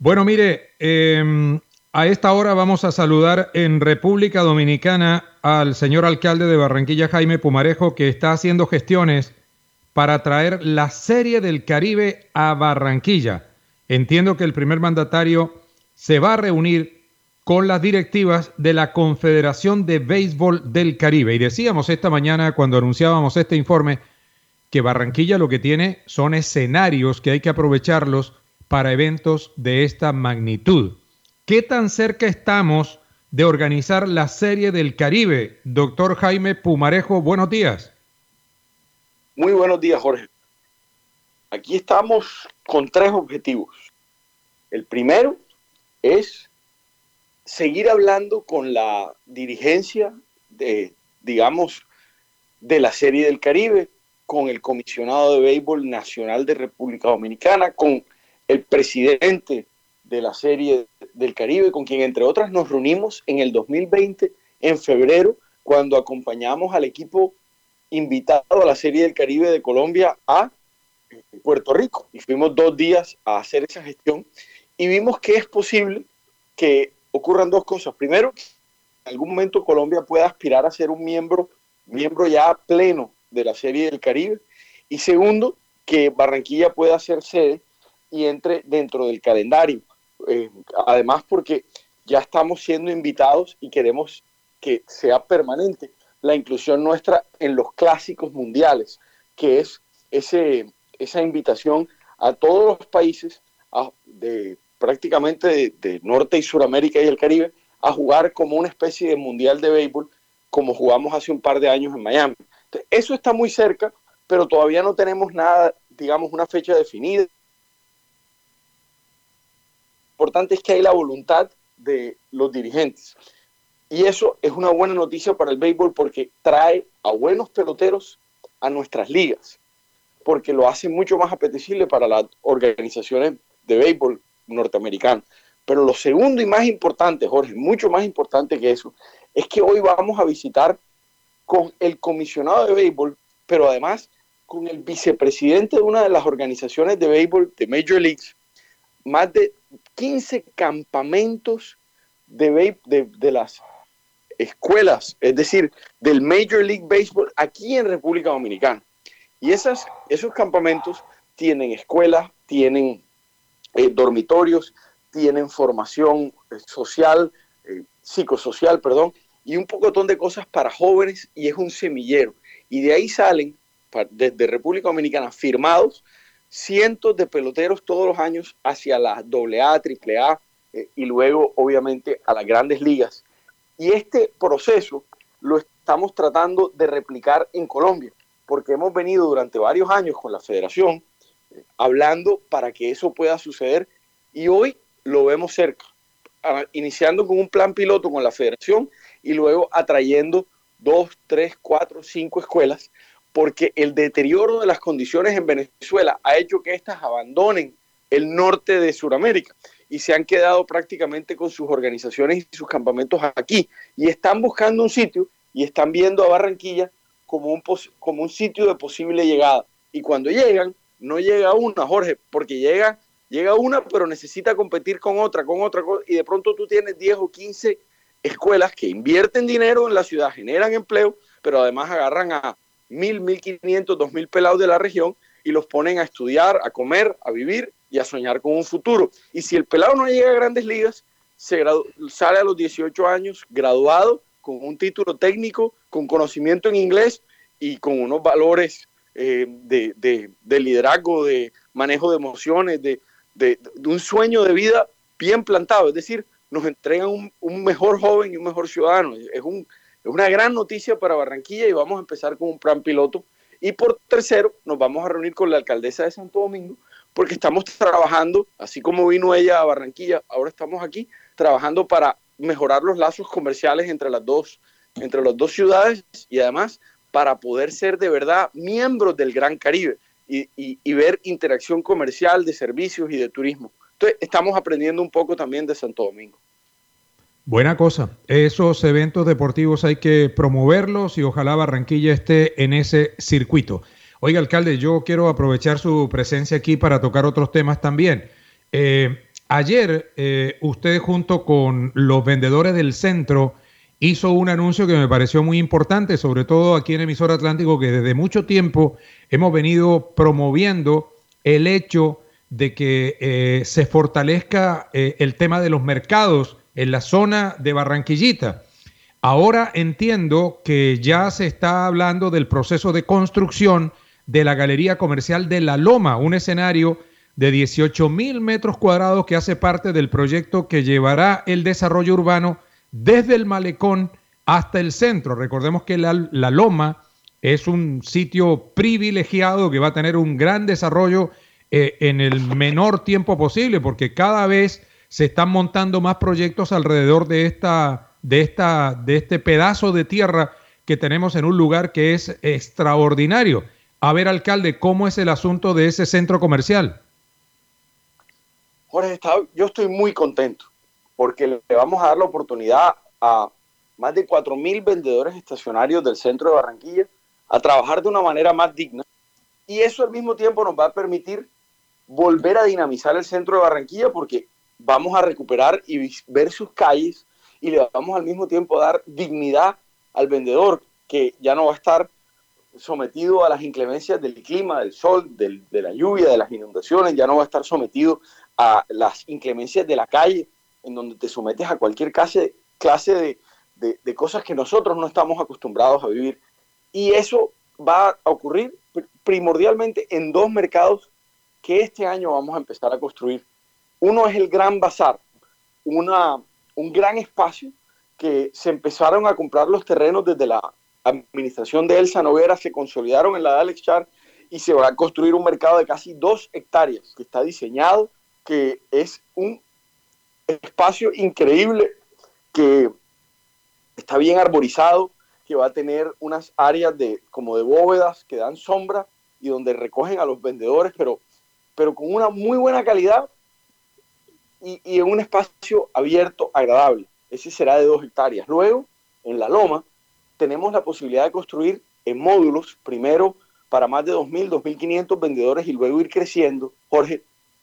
Bueno, mire, a esta hora vamos a saludar en República Dominicana al señor alcalde de Barranquilla, Jaime Pumarejo, que está haciendo gestiones para traer la Serie del Caribe a Barranquilla. Entiendo que el primer mandatario se va a reunir con las directivas de la Confederación de Béisbol del Caribe. Y decíamos esta mañana, cuando anunciábamos este informe, que Barranquilla lo que tiene son escenarios que hay que aprovecharlos para eventos de esta magnitud. ¿Qué tan cerca estamos de organizar la Serie del Caribe? Doctor Jaime Pumarejo, buenos días. Muy buenos días, Jorge. Aquí estamos con 3 objetivos. El primero es seguir hablando con la dirigencia de la Serie del Caribe, con el comisionado de béisbol nacional de República Dominicana, con el presidente de la Serie del Caribe, con quien, entre otras, nos reunimos en el 2020, en febrero, cuando acompañamos al equipo invitado a la Serie del Caribe de Colombia a Puerto Rico. Y fuimos 2 días a hacer esa gestión y vimos que es posible que ocurran 2 cosas. Primero, que en algún momento Colombia pueda aspirar a ser un miembro ya pleno de la Serie del Caribe. Y segundo, que Barranquilla pueda ser sede y entre dentro del calendario. Además, porque ya estamos siendo invitados y queremos que sea permanente la inclusión nuestra en los clásicos mundiales, que es esa invitación a todos los países prácticamente de Norte y Suramérica y el Caribe a jugar como una especie de mundial de béisbol, como jugamos hace un par de años en Miami. Entonces, eso está muy cerca, pero todavía no tenemos nada, una fecha definida. Lo importante es que hay la voluntad de los dirigentes. Y eso es una buena noticia para el béisbol porque trae a buenos peloteros a nuestras ligas, porque lo hace mucho más apetecible para las organizaciones de béisbol norteamericanas. Pero lo segundo y más importante, Jorge, mucho más importante que eso, es que hoy vamos a visitar con el comisionado de béisbol, pero además con el vicepresidente de una de las organizaciones de béisbol de Major Leagues, más de 15 campamentos de las escuelas, es decir, del Major League Baseball aquí en República Dominicana. Y esos campamentos tienen escuelas, tienen dormitorios, tienen formación social, psicosocial, y un pocotón de cosas para jóvenes, y es un semillero. Y de ahí salen, desde República Dominicana, firmados cientos de peloteros todos los años hacia la AA, AAA, y luego, obviamente, a las grandes ligas. Y este proceso lo estamos tratando de replicar en Colombia, porque hemos venido durante varios años con la federación hablando para que eso pueda suceder, y hoy lo vemos cerca, iniciando con un plan piloto con la federación y luego atrayendo 2, 3, 4, 5 escuelas, porque el deterioro de las condiciones en Venezuela ha hecho que éstas abandonen el norte de Sudamérica y se han quedado prácticamente con sus organizaciones y sus campamentos aquí, y están buscando un sitio y están viendo a Barranquilla como un sitio de posible llegada. Y cuando llegan, no llega una, Jorge, porque llega una, pero necesita competir con otra, y de pronto tú tienes 10 o 15 escuelas que invierten dinero en la ciudad, generan empleo, pero además agarran a 1,000, 1,500, 2,000 pelados de la región y los ponen a estudiar, a comer, a vivir y a soñar con un futuro. Y si el pelado no llega a grandes ligas, sale a los 18 años graduado con un título técnico, con conocimiento en inglés y con unos valores de liderazgo, de manejo de emociones, de un sueño de vida bien plantado. Es decir, nos entregan un mejor joven y un mejor ciudadano. Es una gran noticia para Barranquilla y vamos a empezar con un plan piloto. Y por tercero, nos vamos a reunir con la alcaldesa de Santo Domingo, porque estamos trabajando, así como vino ella a Barranquilla, ahora estamos aquí trabajando para mejorar los lazos comerciales entre las dos ciudades, y además para poder ser de verdad miembros del Gran Caribe y ver interacción comercial, de servicios y de turismo. Entonces, estamos aprendiendo un poco también de Santo Domingo. Buena cosa. Esos eventos deportivos hay que promoverlos y ojalá Barranquilla esté en ese circuito. Oiga, alcalde, yo quiero aprovechar su presencia aquí para tocar otros temas también. Ayer usted junto con los vendedores del centro hizo un anuncio que me pareció muy importante, sobre todo aquí en Emisor Atlántico, que desde mucho tiempo hemos venido promoviendo el hecho de que se fortalezca el tema de los mercados en la zona de Barranquillita. Ahora entiendo que ya se está hablando del proceso de construcción de la Galería Comercial de La Loma, un escenario de 18,000 metros cuadrados que hace parte del proyecto que llevará el desarrollo urbano desde el malecón hasta el centro. Recordemos que la Loma es un sitio privilegiado que va a tener un gran desarrollo en el menor tiempo posible, porque cada vez se están montando más proyectos alrededor de este pedazo de tierra que tenemos en un lugar que es extraordinario. A ver, alcalde, ¿cómo es el asunto de ese centro comercial? Jorge, yo estoy muy contento porque le vamos a dar la oportunidad a más de 4,000 vendedores estacionarios del centro de Barranquilla a trabajar de una manera más digna, y eso al mismo tiempo nos va a permitir volver a dinamizar el centro de Barranquilla, porque vamos a recuperar y ver sus calles, y le vamos al mismo tiempo a dar dignidad al vendedor, que ya no va a estar sometido a las inclemencias del clima, del sol, de la lluvia, de las inundaciones, ya no va a estar sometido a las inclemencias de la calle, en donde te sometes a cualquier clase de cosas que nosotros no estamos acostumbrados a vivir. Y eso va a ocurrir primordialmente en dos mercados que este año vamos a empezar a construir. Uno es el Gran Bazar, un gran espacio que se empezaron a comprar los terrenos desde la administración de Elsa Noguera, se consolidaron en la de Alex Char, y se va a construir un mercado de casi 2 hectáreas que está diseñado, que es un espacio increíble, que está bien arborizado, que va a tener unas áreas como de bóvedas que dan sombra y donde recogen a los vendedores, pero con una muy buena calidad y en un espacio abierto, agradable. Ese será de 2 hectáreas. Luego, en La Loma, tenemos la posibilidad de construir en módulos, primero para más de 2,000, 2,500 vendedores, y luego ir creciendo, Jorge,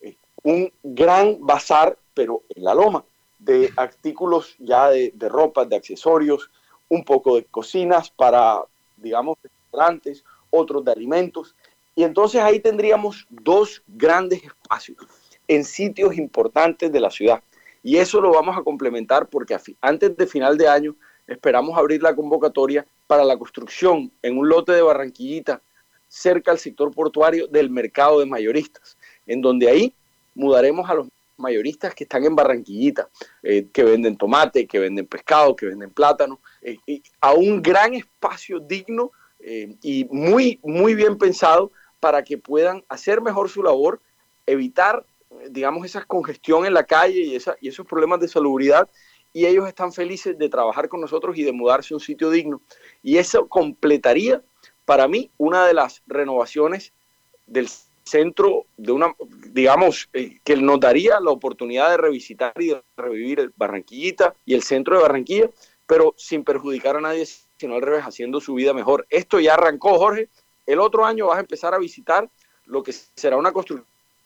un gran bazar, pero en La Loma, de artículos ya de ropa, de accesorios, un poco de cocinas para, digamos, restaurantes, otros de alimentos. Y entonces ahí tendríamos 2 grandes espacios en sitios importantes de la ciudad. Y eso lo vamos a complementar porque antes de final de año esperamos abrir la convocatoria para la construcción en un lote de Barranquillita, cerca al sector portuario, del mercado de mayoristas, en donde ahí mudaremos a los mayoristas que están en Barranquillita, que venden tomate, que venden pescado, que venden plátano, a un gran espacio digno y muy, muy bien pensado para que puedan hacer mejor su labor, evitar, digamos, esa congestión en la calle y esos problemas de salubridad, y ellos están felices de trabajar con nosotros y de mudarse a un sitio digno. Y eso completaría, para mí, una de las renovaciones del centro, digamos, que nos daría la oportunidad de revisitar y de revivir Barranquillita y el centro de Barranquilla, pero sin perjudicar a nadie, sino al revés, haciendo su vida mejor. Esto ya arrancó, Jorge. El otro año vas a empezar a visitar lo que será una construcción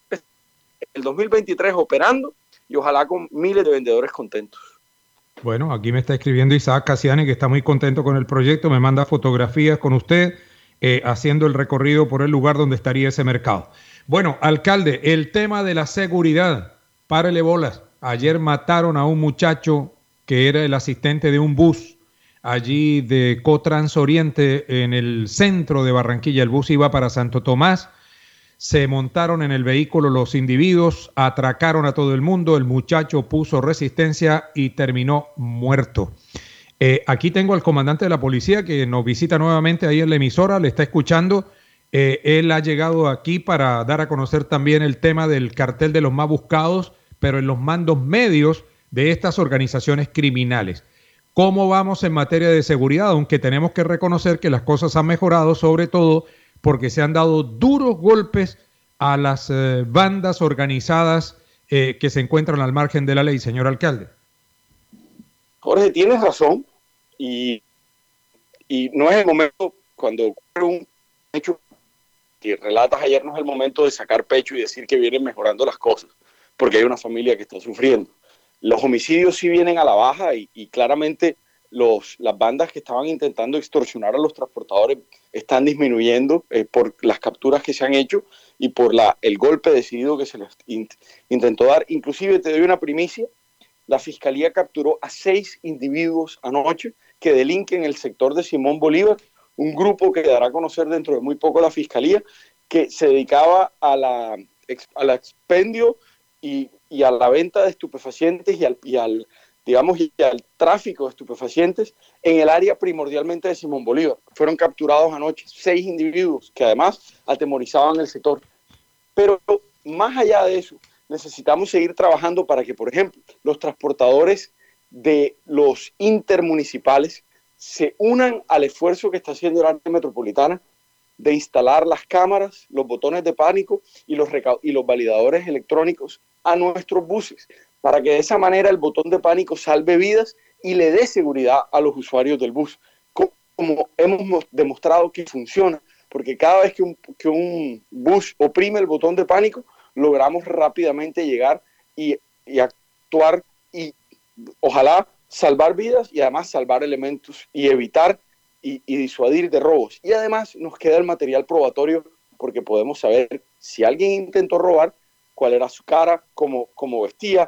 el 2023 operando, y ojalá con miles de vendedores contentos. Bueno, aquí me está escribiendo Isaac Casiani, que está muy contento con el proyecto, me manda fotografías con usted haciendo el recorrido por el lugar donde estaría ese mercado. Bueno, alcalde, el tema de la seguridad, párele bolas. Ayer mataron a un muchacho que era el asistente de un bus allí de Cotrans Oriente en el centro de Barranquilla. El bus iba para Santo Tomás. Se montaron en el vehículo los individuos, atracaron a todo el mundo, el muchacho puso resistencia y terminó muerto. Aquí tengo al comandante de la policía que nos visita nuevamente ahí en la emisora, le está escuchando. Él ha llegado aquí para dar a conocer también el tema del cartel de los más buscados, pero en los mandos medios de estas organizaciones criminales. ¿Cómo vamos en materia de seguridad? Aunque tenemos que reconocer que las cosas han mejorado, sobre todo porque se han dado duros golpes a las bandas organizadas que se encuentran al margen de la ley, señor alcalde. Jorge, tienes razón, y no es el momento, cuando ocurre un hecho que relatas ayer, no es el momento de sacar pecho y decir que vienen mejorando las cosas, porque hay una familia que está sufriendo. Los homicidios sí vienen a la baja y claramente las bandas que estaban intentando extorsionar a los transportadores están disminuyendo por las capturas que se han hecho y por el golpe decidido que se les intentó dar. Inclusive te doy una primicia, la Fiscalía capturó a 6 individuos anoche que delinquen en el sector de Simón Bolívar, un grupo que dará a conocer dentro de muy poco la Fiscalía, que se dedicaba al expendio y a la venta de estupefacientes y al tráfico de estupefacientes en el área primordialmente de Simón Bolívar. Fueron capturados anoche 6 individuos que además atemorizaban el sector. Pero más allá de eso, necesitamos seguir trabajando para que, por ejemplo, los transportadores de los intermunicipales se unan al esfuerzo que está haciendo el área metropolitana de instalar las cámaras, los botones de pánico y los validadores electrónicos a nuestros buses, para que de esa manera el botón de pánico salve vidas y le dé seguridad a los usuarios del bus, como hemos demostrado que funciona, porque cada vez que un bus oprime el botón de pánico, logramos rápidamente llegar y actuar y ojalá salvar vidas y además salvar elementos y evitar y disuadir de robos. Y además nos queda el material probatorio porque podemos saber si alguien intentó robar, cuál era su cara, cómo vestía,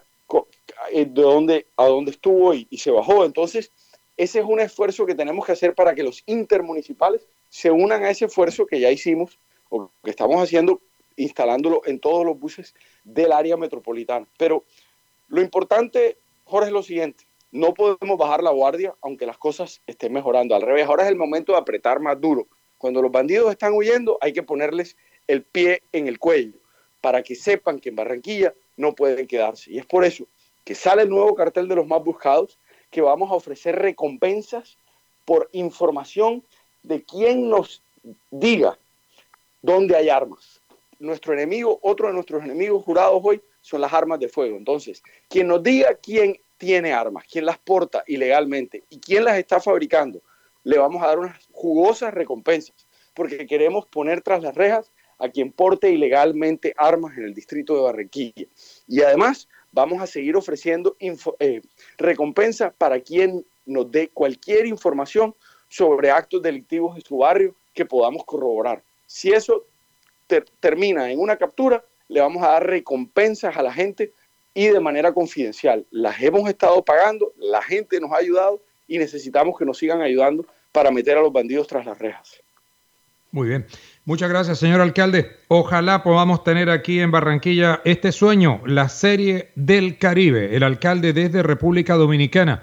a dónde estuvo y se bajó. Entonces, ese es un esfuerzo que tenemos que hacer para que los intermunicipales se unan a ese esfuerzo que ya hicimos o que estamos haciendo, instalándolo en todos los buses del área metropolitana. Pero lo importante, Jorge, es lo siguiente: no podemos bajar la guardia aunque las cosas estén mejorando. Al revés, ahora es el momento de apretar más duro. Cuando los bandidos están huyendo, hay que ponerles el pie en el cuello para que sepan que en Barranquilla no pueden quedarse. Y es por eso que sale el nuevo cartel de los más buscados, que vamos a ofrecer recompensas por información de quien nos diga dónde hay armas. Nuestro enemigo, otro de nuestros enemigos jurados hoy, son las armas de fuego. Entonces, quien nos diga quién tiene armas, quién las porta ilegalmente y quién las está fabricando, le vamos a dar unas jugosas recompensas, porque queremos poner tras las rejas a quien porte ilegalmente armas en el distrito de Barranquilla. Y además vamos a seguir ofreciendo recompensas para quien nos dé cualquier información sobre actos delictivos en su barrio que podamos corroborar. Si eso termina en una captura, le vamos a dar recompensas a la gente y de manera confidencial. Las hemos estado pagando, la gente nos ha ayudado y necesitamos que nos sigan ayudando para meter a los bandidos tras las rejas. Muy bien. Muchas gracias, señor alcalde. Ojalá podamos tener aquí en Barranquilla este sueño, la Serie del Caribe. El alcalde desde República Dominicana.